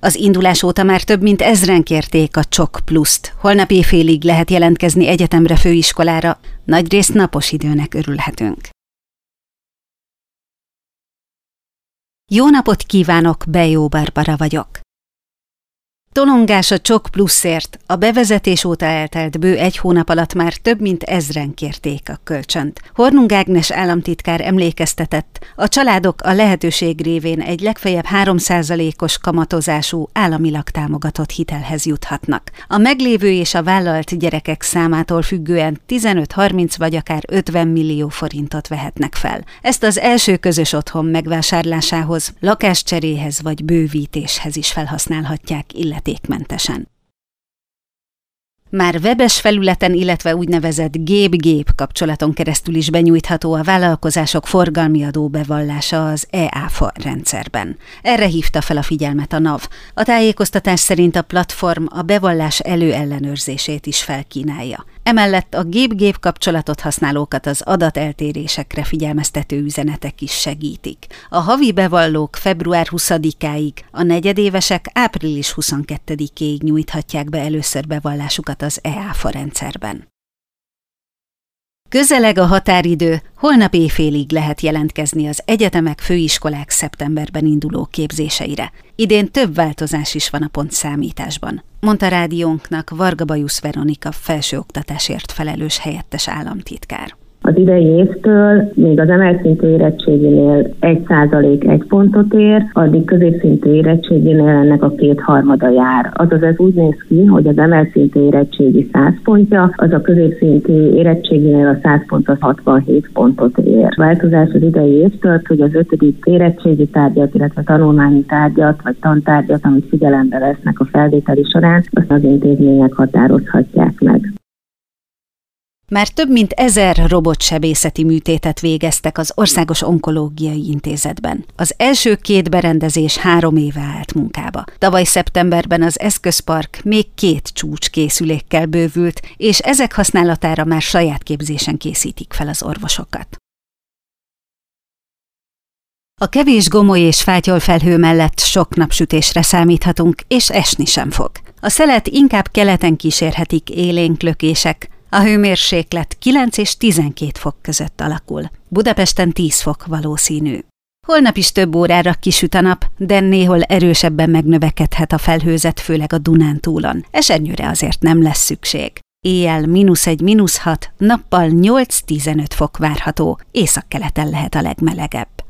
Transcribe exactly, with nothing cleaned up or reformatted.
Az indulás óta már több mint ezren kérték a Csok Pluszt. Holnap éjfélig lehet jelentkezni egyetemre, főiskolára. Nagyrészt napos időnek örülhetünk. Jó napot kívánok, Bejó Barbara vagyok. Tolongás a Csok Pluszért. A bevezetés óta eltelt bő egy hónap alatt már több mint ezren kérték a kölcsönt. Hornung Ágnes államtitkár emlékeztetett, a családok a lehetőség révén egy legfeljebb három százalékos kamatozású, államilag támogatott hitelhez juthatnak. A meglévő és a vállalt gyerekek számától függően tizenöt-harminc vagy akár ötven millió forintot vehetnek fel. Ezt az első közös otthon megvásárlásához, lakáscseréhez vagy bővítéshez is felhasználhatják, illetve illetékmentesen. Már webes felületen, illetve úgynevezett gép-gép kapcsolaton keresztül is benyújtható a vállalkozások forgalmi adó bevallása az e-áfa rendszerben. Erre hívta fel a figyelmet a NAV. A tájékoztatás szerint a platform a bevallás előellenőrzését is felkínálja. Emellett a gép-gép kapcsolatot használókat az adateltérésekre figyelmeztető üzenetek is segítik. A havi bevallók február huszadikáig, a negyedévesek április huszonkettedikéig nyújthatják be először bevallásukat az e-áfa rendszerben. Közeleg a határidő, holnap éjfélig lehet jelentkezni az egyetemek, főiskolák szeptemberben induló képzéseire. Idén több változás is van a pontszámításban, mondta rádiónknak Varga Bajusz Veronika felsőoktatásért felelős helyettes államtitkár. Az idei évtől még az emelt szintű érettséginél egy százalék egy pontot ér, addig középszintű érettséginél ennek a kétharmada jár. Azaz ez úgy néz ki, hogy az emelt szintű érettségi száz pontja, az a középszintű érettséginél a száz pont az hatvanhét pontot ér. Változás az idei évtől, hogy az ötödik érettségi tárgyat, illetve tanulmányi tárgyat vagy tantárgyat, amit figyelembe vesznek a felvételi során, azt az intézmények határozhatják meg. Már több mint ezer robotsebészeti műtétet végeztek az Országos Onkológiai Intézetben. Az első két berendezés három éve állt munkába. Tavaly szeptemberben az eszközpark még két csúcskészülékkel bővült, és ezek használatára már saját képzésen készítik fel az orvosokat. A kevés gomoly és fátyolfelhő mellett sok napsütésre számíthatunk, és esni sem fog. A szelet inkább keleten kísérhetik élénk lökések. A hőmérséklet kilenc és tizenkét fok között alakul. Budapesten tíz fok valószínű. Holnap is több órára kisüt a nap, de néhol erősebben megnövekedhet a felhőzet, főleg a Dunántúlon. Esernyőre azért nem lesz szükség. Éjjel mínusz egy, mínusz hat, nappal nyolc-tizenöt fok várható, északkeleten lehet a legmelegebb.